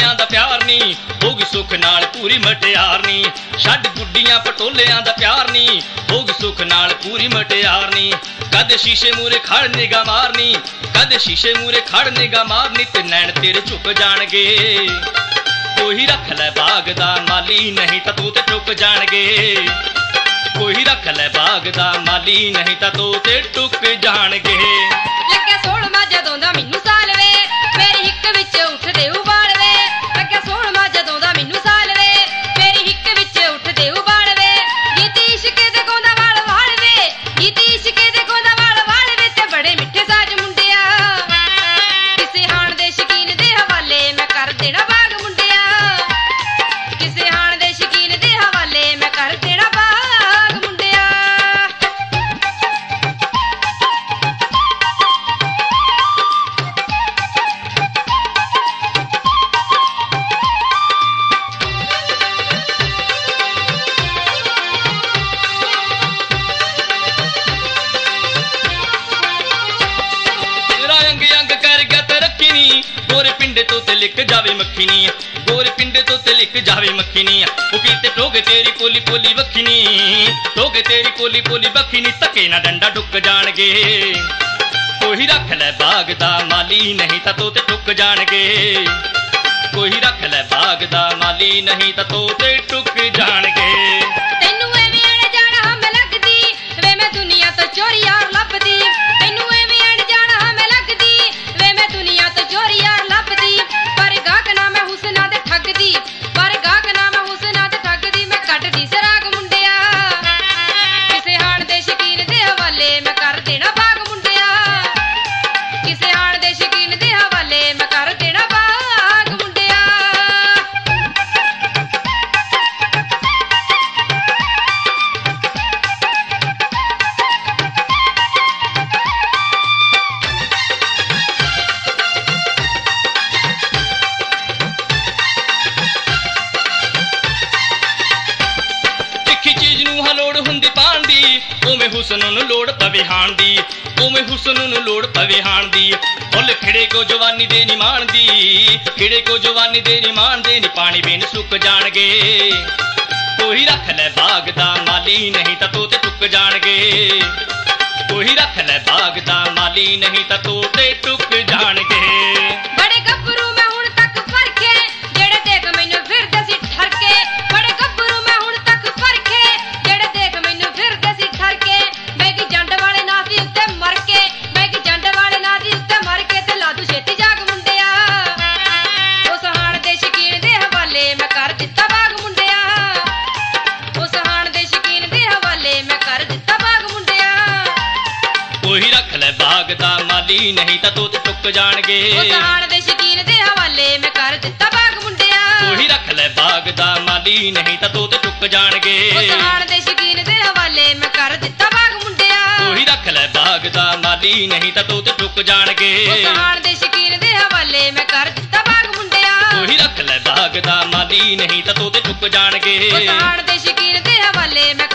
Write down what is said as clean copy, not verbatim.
ਪਟੋਲਿਆਂ ਦਾ ਪਿਆਰ ਨੀ, ਹੋ ਗਈ ਸੁੱਖ ਨਾਲ ਪੂਰੀ ਮਟਿਆਰ ਨੀ। ਛੱਡ ਗੁੱਡੀਆਂ ਪਟੋਲਿਆਂ ਦਾ ਪਿਆਰ ਨੀ, ਹੋ ਗਈ ਸੁੱਖ ਨਾਲ ਪੂਰੀ ਮਟਿਆਰ ਨੀ। ਕਦੇ ਸ਼ੀਸ਼ੇ ਮੂਰੇ ਖੜ ਨਿਗਾ ਮਾਰਨੀ, ਕਦੇ ਸ਼ੀਸ਼ੇ ਮੂਰੇ ਖੜ ਨਿਗਾ ਮਾਰਨੀ, ਤੇ ਨੈਣ ਤੇਰੇ ਝੁਕ ਜਾਣਗੇ। ਕੋਈ ਰੱਖ ਲੈ ਬਾਗ ਦਾ ਮਾਲੀ, ਨਹੀਂ ਤਾਂ ਤੂੰ ਤੇ ਟੁੱਕ ਜਾਣਗੇ। ਕੋਈ ਰੱਖ ਲੈ ਬਾਗ ਦਾ ਮਾਲੀ, ਨਹੀਂ ਤਾਂ ਤੂੰ ਤੇ ਟੁੱਕ ਜਾਣਗੇ। ਲੱਗਿਆ ਸੋਹਣਾ ਜਦੋਂ ਦਾ ਮੈਨੂੰ ਸਾਲ ਵੇ, ਮੇਰੀ ਹਿੱਕ ਵਿੱਚ ਉੱਠਦੇ ਉਬਾਲ ਵੇ। ਲੱਗਿਆ ਸੋਹਣਾ ਜਦੋਂ ਦਾ ਮੈਨੂੰ ਸਾਲ ਵੇ, ਮੇਰੀ ਹਿੱਕ ਵਿੱਚ ਉੱਠਦੇ ਉਬਾਲ ਵੇ। ਗੀਤ ਇਸ਼ਕ ਦੇ ਗਾਉਂਦਾ ਵਾਲ ਵਾਲ ਵੇ, ਗੀਤ ਇਸ਼ਕ ਦੇ ਗਾਉਂਦਾ ਵਾਲ ਵਾਲ ਵੇ, ਤੇ ਬੜੇ ਮਿੱਠੇ ਸਾਜ ਮੁੰਡਿਆ। ਕਿਸੇ ਹਾਣ ਦੇ ਸ਼ਕੀਨ ਦੇ ਹਵਾਲੇ ਮੈਂ ਕਰ ਦੇਣਾ ਬਾਗ ਮੁੰਡਿਆ। ਕਿਸੇ ਹਾਣ ਦੇ ਸ਼ਕੀਨ ਦੇ ਹਵਾਲੇ ਮੈਂ ਕਰ ਦੇਣਾ ਬਾਗ ਮੁੰਡਿਆ। ਅੰਗ ਅੰਗ ਕਰ ਗਿਆ ਤੇ ਰੱਖੀ ਨੀ, ਗੋਰੇ ਪਿੰਡੇ ਤੋਂ ਤੇ ਲਿਖ ਜਾਵੇ ਮੱਖੀ ਨੀ। ਗੋਰੇ ਪਿੰਡੇ ਤੋਂ ਤੇ ਲਿਖ ਜਾਵੇ ਮੱਖੀ ਨੀ, ਉਹ ਕੀਤੇ ਟੋਗੇ ਤੇਰੀ ਪੋਲੀ ਪੋਲੀ ਵੱਖੀ ਨੀ। ਟੋਗੇ ਤੇਰੀ ਪੋਲੀ ਪੋਲੀ ਵੱਖੀ ਨੀ, ਧੱਕੇ ਨਾ ਡੰਡਾ ਡੁੱਕ ਜਾਣਗੇ। ਕੋਈ ਰੱਖ ਲੈ ਬਾਗ ਦਾ ਮਾਲੀ, ਨਹੀਂ ਤਾਂ ਤੋਤੇ ਟੁੱਕ ਜਾਣਗੇ। ਕੋਈ ਰੱਖ ਲੈ ਬਾਗ ਦਾ ਮਾਲੀ, ਨਹੀਂ ਤਾਂ ਤੋਤੇ ਟੁੱਕ ਜਾਣਗੇ। ਤੈਨੂੰ ਐਵੇਂ ਅਣ ਜਾਣਾ ਮੈਂ ਲੱਗਦੀ ਵੇ, ਮੈਂ ਦੁਨੀਆ ਤੋਂ ਚੋਰੀ ਯਾਰ ਲੱਭਦੀ। ਤੈਨੂੰ ਐਵੇਂ ਅਣ ਜਾਣਾ ਮੈਂ ਲੱਗਦੀ ਵੇ, ਮੈਂ ਦੁਨੀਆ ਤੋਂ ਚੋਰੀ ਯਾਰ ਲੱਭਦੀ। ਪਰ ਗਾਹਕ ਨਾ ਮੈਂ ਹੁਸਨਾ ਤੇ ਠੱਗਦੀ, ਪਰ ਗਾਹਕ ਨਾ ਮੈਂ ਹੁਸਨਾ ਤੇ ਠੱਗਦੀ। ਮੈਂ ਕੱਢਦੀ ਸਰਾਗ ਮੁੰਡਿਆ, ਕਿਸੇ ਹਾਣ ਦੇ ਸ਼ਕੀਨ ਦੇ ਹਵਾਲੇ ਮੈਂ ਕਰ ਦੇਣਾ ਬਾਗ ਮੁੰਡਿਆ। ਕਿਸੇ ਹਾਣ ਦੇ ਸ਼ਕੀਨ ਦੇ ਹਵਾਲੇ ਮੈਂ ਕਰ ਦੇਣਾ ਬਾਗ ਮੁੰਡਿਆ। ਤਿੱਖੀ ਚੀਜ਼ ਨੂੰ ਹਾਂ ਲੋੜ ਹੁੰਦੀ ਪਾਣ ਦੀ, ਉਵੇਂ ਹੁਸਨ ਨੂੰ ਲੋੜ ਪਵੇ ਹਾਣ ਦੀ। ਉਵੇਂ ਹੁਸਨ ਨੂੰ ਲੋੜ ਪਵੇ ਹਾਣ ਦੀ। ਫੁੱਲ ਖਿੜੇ ਕੋ ਜਵਾਨੀ ਦੇ ਨੀ ਮਾਣਦੀ, ਖਿੜੇ ਕੋ ਜਵਾਨੀ ਦੇ ਨੀ ਮਾਣਦੇ ਨੀ, ਪਾਣੀ ਬਿਨ ਸੁੱਕ ਜਾਣਗੇ। ਕੋਈ ਰੱਖ ਲੈ ਬਾਗ ਦਾ ਮਾਲੀ, ਨਹੀਂ ਤਾਂ ਤੋਤੇ ਟੁੱਕ ਜਾਣਗੇ। ਕੋਈ ਰੱਖ ਲੈ ਬਾਗ ਦਾ ਮਾਲੀ, ਨਹੀਂ ਤਾਂ ਤੋਤੇ ਟੁੱਕ ਜਾਣਗੇ। ਬੜੇ ਗੱਭਰੂ ਮੈਂ ਹੁਣ ਤੱਕ ਪਰਖੇ, ਜਿਹੜੇ ਦੇਖ ਮੈਨੂੰ ਫਿਰਦੇ ਸੀ ਠਰਕੇ। ਬੜੇ ਗੱਭਰੂ ਮੈਂ ਹੁਣ ਤੱਕ ਪਰਖੇ, ਜਿਹੜੇ ਦੇਖ ਮੈਨੂੰ ਫਿਰਦੇ ਸੀ ਠਰਕੇ। ਮੈਂ ਕੀ ਜੰਡ ਵਾਲੇ ਨਾਂ ਦੀ ਉੱਤੇ ਮਰ ਕੇ, ਮੈਂ ਕੀ ਜੰਡ ਵਾਲੇ ਨਾਂ ਦੀ ਉੱਤੇ ਮਰ ਕੇ, ਤੇ ਲਾ ਦੂ ਛੇਤੀ ਜਾਗ ਮੁੰਡਿਆ। ਉਸ ਹਾਣ ਦੇ ਸ਼ਕੀਨ ਦੇ ਹਵਾਲੇ ਮੈਂ ਕਰ ਦਿੱਤਾ ਬਾਗ ਮੁੰਡਿਆ। ਉਸ ਹਾਣ ਦੇ ਸ਼ਕੀਨ ਦੇ ਹਵਾਲੇ ਮੈਂ ਕਰ ਦਿੱਤਾ ਬਾਗ ਮੁੰਡਿਆ। ਕੋਈ ਰੱਖ ਲੈ ਬਾਗ ਦਾ ਮਾਲੀ, ਨਹੀਂ ਤਾਂ ਤੋਤੇ ਟੁੱਕ ਜਾਣਗੇ। ਉਸ ਹਾਣ ਦੇ ਸ਼ਕੀਨ ਦੇ ਹਵਾਲੇ ਮੈਂ ਕਰ ਦਿੱਤਾ ਬਾਗ ਮੁੰਡਿਆ। ਕੋਈ ਰੱਖ ਲੈ ਬਾਗ ਦਾ ਮਾਲੀ, ਨਹੀਂ ਤਾਂ ਤੋਤੇ ਟੁੱਕ ਜਾਣਗੇ। ਉਸ ਹਾਣ ਦੇ ਸ਼ਕੀਨ ਦੇ ਹਵਾਲੇ ਮੈਂ ਕਰ ਦਿੱਤਾ ਬਾਗ ਮੁੰਡਿਆ। ਕੋਈ ਰੱਖ ਲੈ ਬਾਗ ਦਾ ਮਾਲੀ, ਨਹੀਂ ਤਾਂ ਤੋਤੇ ਟੁੱਕ ਜਾਣਗੇ। ਉਸ ਹਾਣ ਦੇ ਸ਼ਕੀਨ ਦੇ ਹਵਾਲੇ ਮੈਂ ਕਰ ਦਿੱਤਾ ਬਾਗ ਮੁੰਡਿਆ। ਕੋਈ ਰੱਖ ਲੈ ਬਾਗ ਦਾ ਮਾਲੀ, ਨਹੀਂ ਤਾਂ ਤੋਤੇ ਟੁੱਕ ਜਾਣਗੇ। ਉਸ ਹਾਣ ਦੇ ਸ਼ਕੀਨ ਦੇ ਹਵਾਲੇ ਮੈਂ